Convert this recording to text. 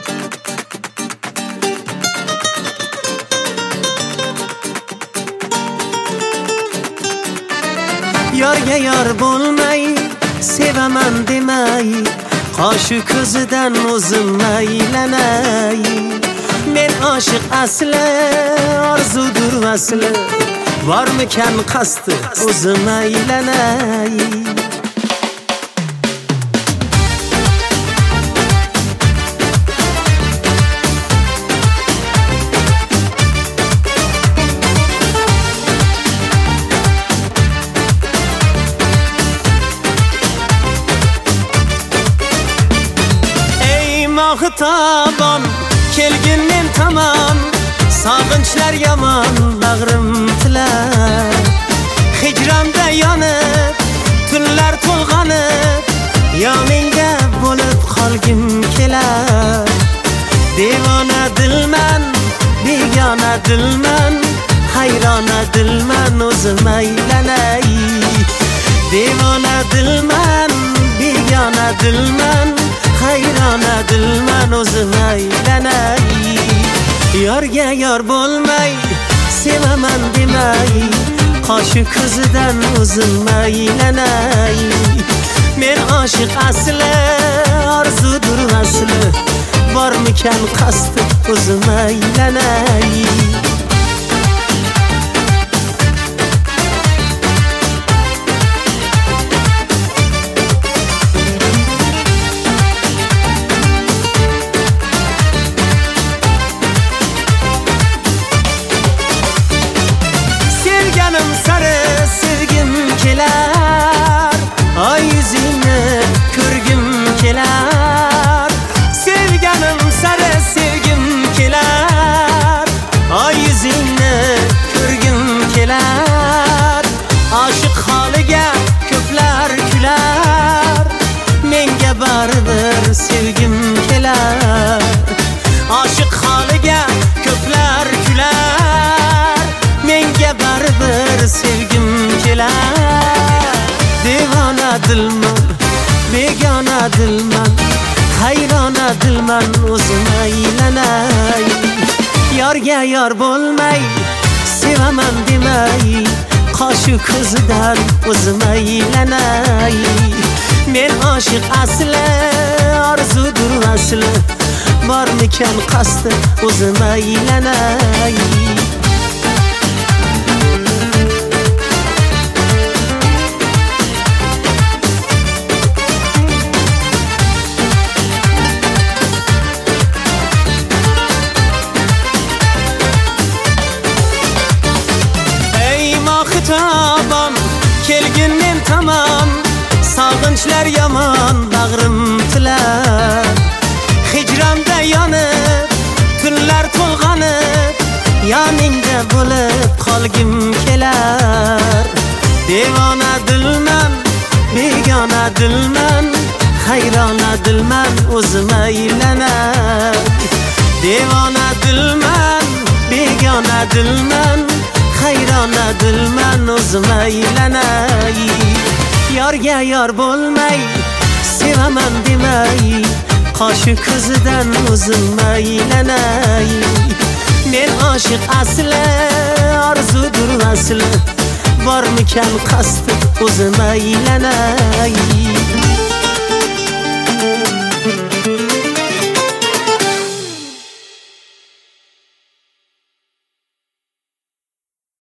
Yorga yor bo'lmay sevaman demay, qoshi ko'zidan o'zim aylanay. Men oshiq asli, orzudur vasli, bormikan qasdi o'zim aylanay. Xitoban kelgin men tamam, sog'inchlar yomon bag'rim tilar. Hijronda yonib tunlar to'lg'anib, yoningda bo'lib qolgim kelar. Devona dilman, begona dilman, hayrona dilman o'zim aylanay. Devona dilman, begona dilman, hayrona dilman o'zim aylanay. Yorga yor bo'lmay sevaman demay, qoshi ko'zidan o'zim aylanay. Men oshiq asli, orzudur vasli, bormikan qasdi o'zim aylanay. Ay yüzünü ko'rgim kelar. Sevganim sari sevgim kelar. Ay yüzünü ko'rgim kelar. Oshiq holiga ko'plar kular. Menga baribir sevgim kelar. Oshiq holiga ko'plar kular. Menga baribir sevgim kelar. Devona dilman, begona dilman, hayrona dilman o'zim aylanay. Yorga yor bo'lmay sevaman demay, qoshi ko'zidan o'zim aylanay. Men oshiq asli, orzudur vasli, bormikan qasdi o'zim aylanay. Xitoban kelgin men tamam, sog'inchlar yomon bag'rim tilar. Hijronda yonib tunlar to'lg'anib, yoningda bo'lib qolgim kelar. Devona dilman, begona dilman, hayrona dilman o'zim aylanay. Devona dilman, begona dilman, hayrona dilman o'zim aylanay. Yorga yor bo'lmay sevaman demay, qoshi ko'zidan o'zim aylanay. Men oshiq asli, orzudur vasli, bormikan qasdi o'zim aylanay.